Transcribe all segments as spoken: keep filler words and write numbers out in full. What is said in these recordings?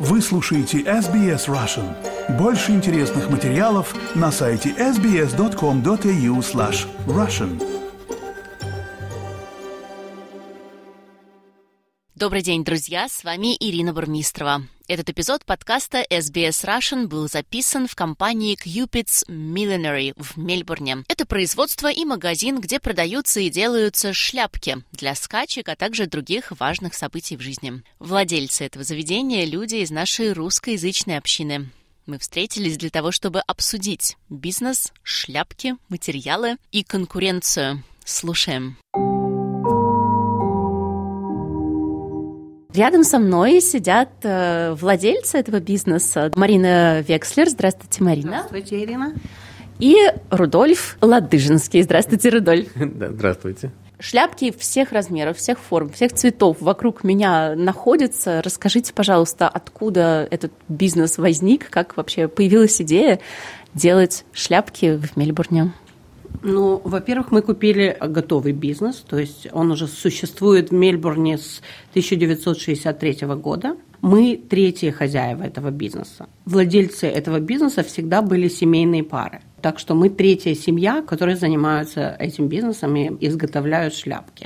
Вы слушаете эс би эс Russian. Больше интересных материалов на сайте эс би эс точка ком точка эй ю слэш Russian. Добрый день, друзья! С вами Ирина Бурмистрова. Этот эпизод подкаста эс би эс Russian был записан в компании Cupid's Millinery в Мельбурне. Это производство и магазин, где продаются и делаются шляпки для скачек, а также других важных событий в жизни. Владельцы этого заведения – люди из нашей русскоязычной общины. Мы встретились для того, чтобы обсудить бизнес, шляпки, материалы и конкуренцию. Слушаем. Рядом со мной сидят э, владельцы этого бизнеса. Марина Векслер. Здравствуйте, Марина. Здравствуйте, Ирина. И Рудольф Ладыжинский. Здравствуйте, Рудольф. Да, здравствуйте. Шляпки всех размеров, всех форм, всех цветов вокруг меня находятся. Расскажите, пожалуйста, откуда этот бизнес возник, как вообще появилась идея делать шляпки в Мельбурне? Ну, во-первых, мы купили готовый бизнес, то есть он уже существует в Мельбурне с тысяча девятьсот шестьдесят третьего года. Мы третьи хозяева этого бизнеса. Владельцы этого бизнеса всегда были семейные пары. Так что мы третья семья, которая занимается этим бизнесом и изготовляют шляпки.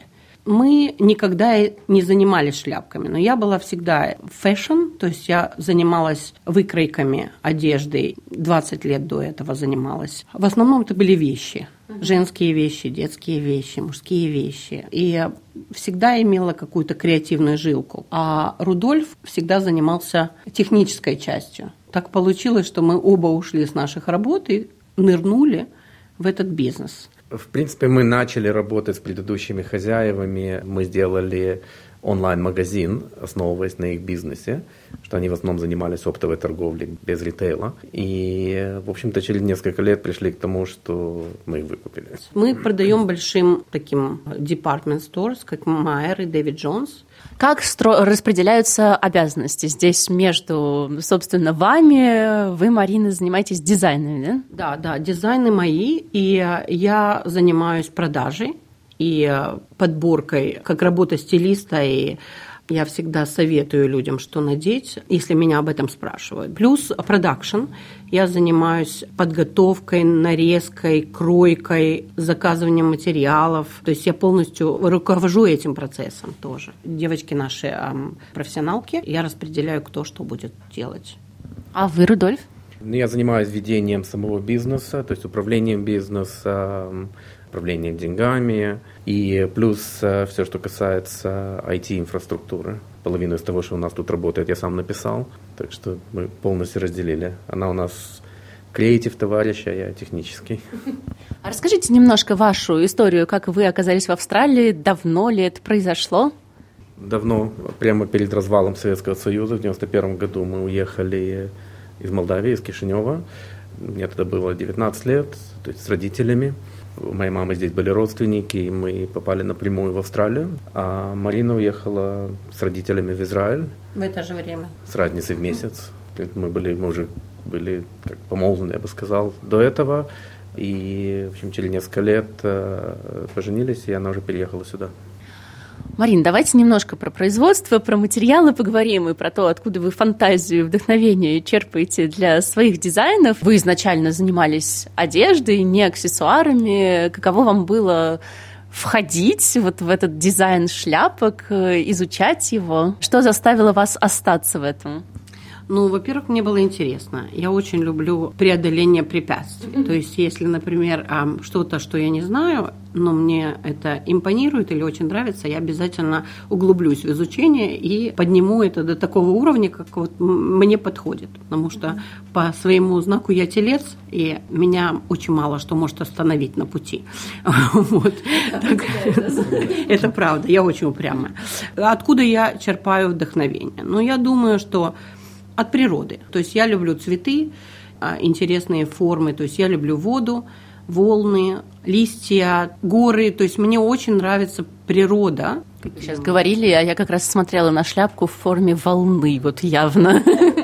Мы никогда не занимались шляпками, но я была всегда фэшн, то есть я занималась выкройками одежды, двадцать лет до этого занималась. В основном это были вещи, женские вещи, детские вещи, мужские вещи. И я всегда имела какую-то креативную жилку. А Рудольф всегда занимался технической частью. Так получилось, что мы оба ушли с наших работ и нырнули в этот бизнес. В принципе, мы начали работать с предыдущими хозяевами. Мы сделали онлайн-магазин, основываясь на их бизнесе, что они в основном занимались оптовой торговлей без ритейла. И, в общем-то, через несколько лет пришли к тому, что мы их выкупили. Мы продаем большим таким department stores, как Майер и Дэвид Джонс. Как стро- распределяются обязанности здесь между, собственно, вами? Вы, Марина, занимаетесь дизайнами, да? Да, да, дизайны мои, и я занимаюсь продажей и подборкой, как работа стилиста, и я всегда советую людям, что надеть, если меня об этом спрашивают. Плюс продакшн. Я занимаюсь подготовкой, нарезкой, кройкой, заказыванием материалов. То есть я полностью руковожу этим процессом тоже. Девочки наши эм, профессионалки, я распределяю, кто что будет делать. А вы, Рудольф? Я занимаюсь ведением самого бизнеса, то есть управлением бизнеса, управлением деньгами и плюс все, что касается ай ти-инфраструктуры. Половину из того, что у нас тут работает, я сам написал, так что мы полностью разделили. Она у нас креатив товарищ, а я технический. А расскажите немножко вашу историю, как вы оказались в Австралии, давно ли это произошло? Давно, прямо перед развалом Советского Союза, в девяносто первом году мы уехали из Молдавии, из Кишинева. Мне тогда было девятнадцать лет, то есть с родителями. У моей мамы здесь были родственники, и мы попали напрямую в Австралию. А Марина уехала с родителями в Израиль. В это же время. С разницей в месяц. Мы, были, мы уже были как помолвлены, я бы сказал, до этого. И, в общем, через несколько лет э, поженились, и она уже переехала сюда. Марин, давайте немножко про производство, про материалы поговорим и про то, откуда вы фантазию, вдохновение черпаете для своих дизайнов. Вы изначально занимались одеждой, не аксессуарами. Каково вам было входить вот в этот дизайн шляпок, изучать его? Что заставило вас остаться в этом? Ну, во-первых, мне было интересно. Я очень люблю преодоление препятствий. Mm-hmm. То есть, если, например, что-то, что я не знаю, но мне это импонирует или очень нравится, я обязательно углублюсь в изучение и подниму это до такого уровня, как вот мне подходит. Потому что по своему знаку я телец, и меня очень мало что может остановить на пути. Это правда, я очень упрямая. Откуда я черпаю вдохновение? Ну, я думаю, что от природы. То есть я люблю цветы, интересные формы, то есть я люблю воду, волны, листья, горы. То есть мне очень нравится природа. Вы сейчас говорили, а я как раз смотрела на шляпку в форме волны, вот явно.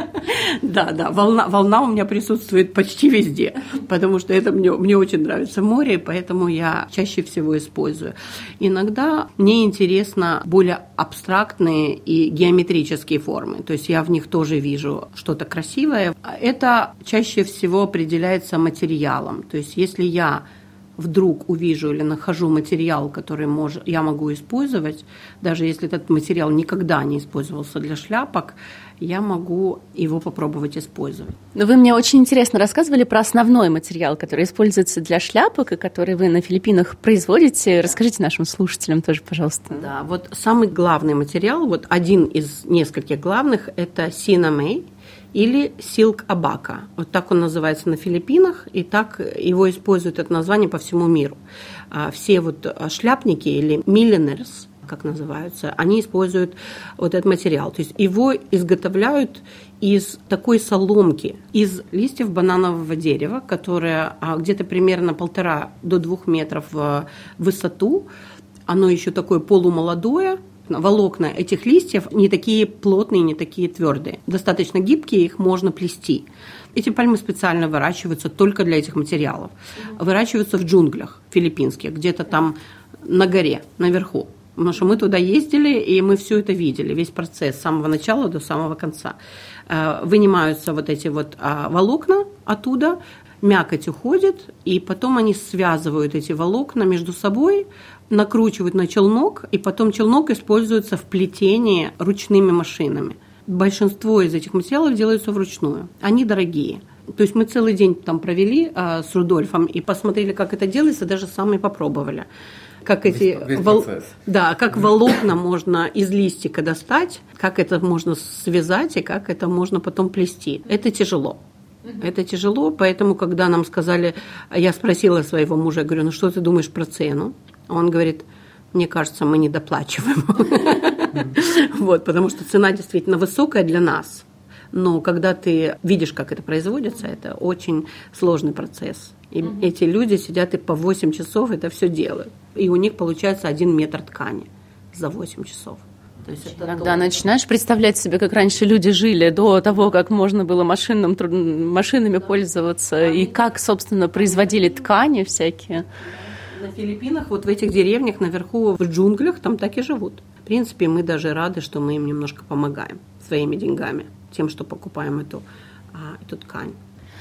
Да, да, волна, волна у меня присутствует почти везде, потому что это мне, мне очень нравится море, поэтому я чаще всего использую. Иногда мне интересно более абстрактные и геометрические формы, то есть я в них тоже вижу что-то красивое. Это чаще всего определяется материалом, то есть если я вдруг увижу или нахожу материал, который мож, я могу использовать, даже если этот материал никогда не использовался для шляпок, я могу его попробовать использовать. Но вы мне очень интересно рассказывали про основной материал, который используется для шляпок и который вы на Филиппинах производите. Расскажите нашим слушателям тоже, пожалуйста. Да, вот самый главный материал, вот один из нескольких главных, это синамей или Silk Abaca. Вот так он называется на Филиппинах, и так его используют это название по всему миру. Все вот шляпники или millionaires, как называются, они используют вот этот материал. То есть его изготовляют из такой соломки, из листьев бананового дерева, которое где-то примерно полтора до двух метров в высоту. Оно еще такое полумолодое. Волокна этих листьев не такие плотные, не такие твердые. Достаточно гибкие, их можно плести. Эти пальмы специально выращиваются только для этих материалов. Выращиваются в джунглях филиппинских, где-то там на горе, наверху. Потому что мы туда ездили, и мы все это видели, весь процесс с самого начала до самого конца. Вынимаются вот эти вот волокна оттуда, мякоть уходит, и потом они связывают эти волокна между собой, накручивают на челнок, и потом челнок используется в плетении ручными машинами. Большинство из этих материалов делаются вручную. Они дорогие. То есть мы целый день там провели а, с Рудольфом и посмотрели, как это делается, даже сами попробовали. Как эти весь, весь вол... процесс. Да, как волокна можно из листика достать, как это можно связать и как это можно потом плести. Это тяжело. Это тяжело, поэтому, когда нам сказали, я спросила своего мужа, я говорю, ну что ты думаешь про цену? Он говорит, мне кажется, мы недоплачиваем. Вот, потому что цена действительно высокая для нас. Но когда ты видишь, как это производится, это очень сложный процесс. И эти люди сидят и по восемь часов это все делают. И у них получается один метр ткани за восемь часов. То есть это Иногда то... начинаешь представлять себе, как раньше люди жили до того, как можно было машинным, машинами да. пользоваться, да. и как, собственно, производили ткани всякие. На Филиппинах, вот в этих деревнях наверху, в джунглях, там так и живут. В принципе, мы даже рады, что мы им немножко помогаем своими деньгами, тем, что покупаем эту, эту ткань.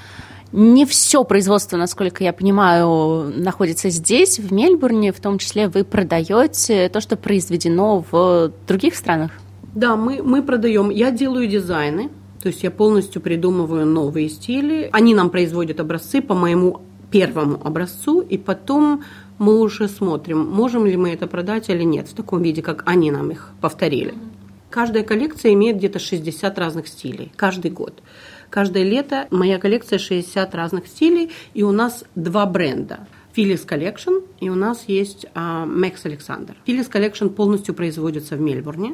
Не все производство, насколько я понимаю, находится здесь, в Мельбурне, в том числе вы продаете то, что произведено в других странах? Да, мы, мы продаем. Я делаю дизайны, то есть я полностью придумываю новые стили. Они нам производят образцы по моему первому образцу, и потом мы уже смотрим, можем ли мы это продать или нет, в таком виде, как они нам их повторили. Каждая коллекция имеет где-то шестьдесят разных стилей, каждый год. Каждое лето моя коллекция шестьдесят разных стилей, и у нас два бренда. Phyllis Collection, и у нас есть uh, Max Alexander. Phyllis Collection полностью производится в Мельбурне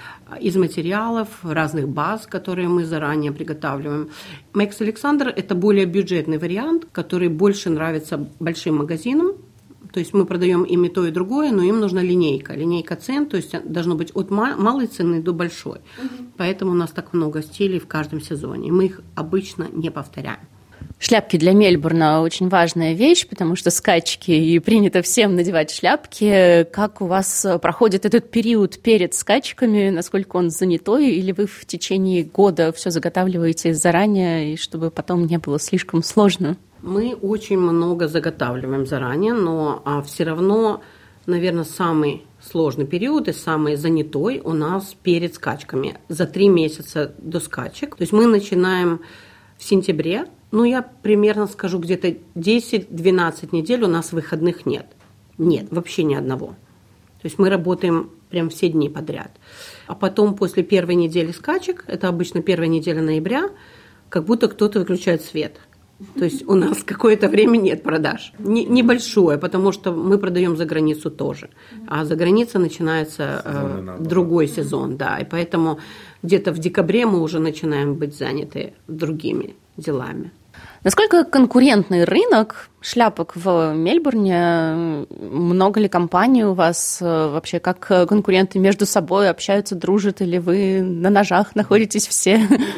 из материалов, разных баз, которые мы заранее приготавливаем. Max Alexander – это более бюджетный вариант, который больше нравится большим магазинам. То есть мы продаем им и то, и другое, но им нужна линейка. Линейка цен, то есть должно быть от малой цены до большой. Угу. Поэтому у нас так много стилей в каждом сезоне. Мы их обычно не повторяем. Шляпки для Мельбурна очень важная вещь, потому что скачки, и принято всем надевать шляпки. Как у вас проходит этот период перед скачками? Насколько он занятой? Или вы в течение года все заготавливаете заранее, и чтобы потом не было слишком сложно? Мы очень много заготавливаем заранее, но а, все равно, наверное, самый сложный период и самый занятой у нас перед скачками. За три месяца до скачек. То есть мы начинаем в сентябре. Ну, я примерно скажу, где-то десять-двенадцать недель у нас выходных нет. Нет, вообще ни одного. То есть мы работаем прям все дни подряд. А потом после первой недели скачек, это обычно первая неделя ноября, как будто кто-то выключает свет. То есть у нас какое-то время нет продаж. Не, небольшое, потому что мы продаем за границу тоже. А за границей начинается э, другой сезон, да. И поэтому где-то в декабре мы уже начинаем быть заняты другими делами. Насколько конкурентный рынок шляпок в Мельбурне? Много ли компаний у вас? Вообще, как конкуренты между собой общаются, дружат? Или вы на ножах находитесь все?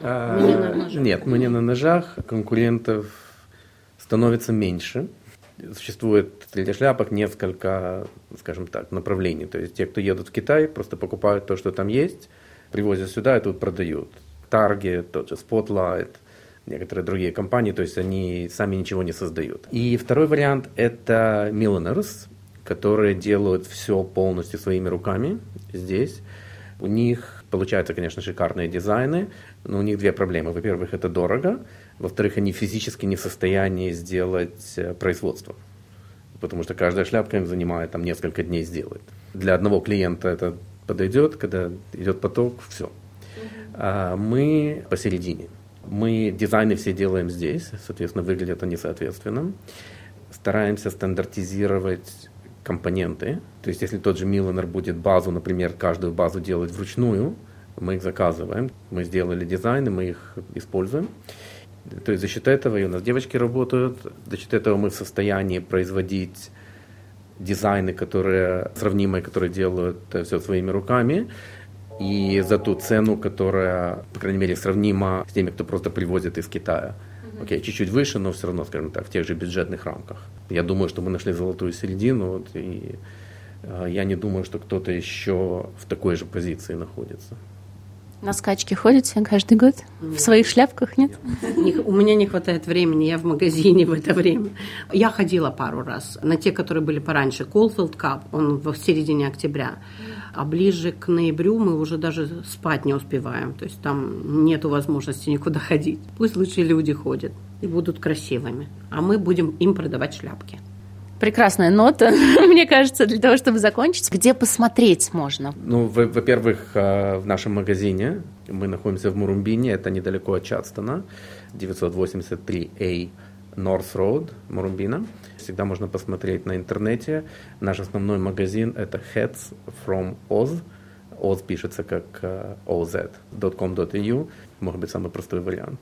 А, мы не на ножах. Нет, мы не на ножах. Конкурентов становится меньше. Существует среди шляпок несколько, скажем так, направлений. То есть те, кто едут в Китай, просто покупают то, что там есть, привозят сюда и тут продают. Target, тот же Spotlight, некоторые другие компании, то есть они сами ничего не создают. И второй вариант – это milliners, которые делают все полностью своими руками здесь. У них получаются, конечно, шикарные дизайны, но у них две проблемы. Во-первых, это дорого. Во-вторых, они физически не в состоянии сделать производство, потому что каждая шляпка им занимает там, несколько дней сделать. Для одного клиента это подойдет, когда идет поток, все. А мы посередине. Мы дизайны все делаем здесь, соответственно, выглядят они соответственно. Стараемся стандартизировать компоненты. То есть, если тот же Milliner будет базу, например, каждую базу делать вручную, мы их заказываем. Мы сделали дизайны, мы их используем. То есть, за счет этого, и у нас девочки работают, за счет этого мы в состоянии производить дизайны, которые сравнимые, которые делают все своими руками. И за ту цену, которая, по крайней мере, сравнима с теми, кто просто привозит из Китая. Окей, okay, чуть-чуть выше, но все равно, скажем так, в тех же бюджетных рамках. Я думаю, что мы нашли золотую середину, вот, и э, я не думаю, что кто-то еще в такой же позиции находится. На скачки ходите каждый год? Нет. В своих шляпках, нет? нет? У меня не хватает времени, я в магазине в это время. Я ходила пару раз на те, которые были пораньше. Caulfield Cup, он в середине октября. А ближе к ноябрю мы уже даже спать не успеваем. То есть там нету возможности никуда ходить. Пусть лучше люди ходят и будут красивыми. А мы будем им продавать шляпки. Прекрасная нота, мне кажется, для того, чтобы закончить. Где посмотреть можно? Ну, во-первых, в нашем магазине. Мы находимся в Мурумбине, это недалеко от Чадстона, девятьсот восемьдесят три А North Road, Мурумбина. Всегда можно посмотреть на интернете. Наш основной магазин – это Hats from Oz. Oz пишется как oz точка ком точка эй ю. Может быть, самый простой вариант.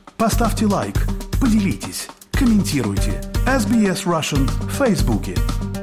Поставьте лайк, поделитесь, комментируйте. эс би эс Russian в Фейсбуке.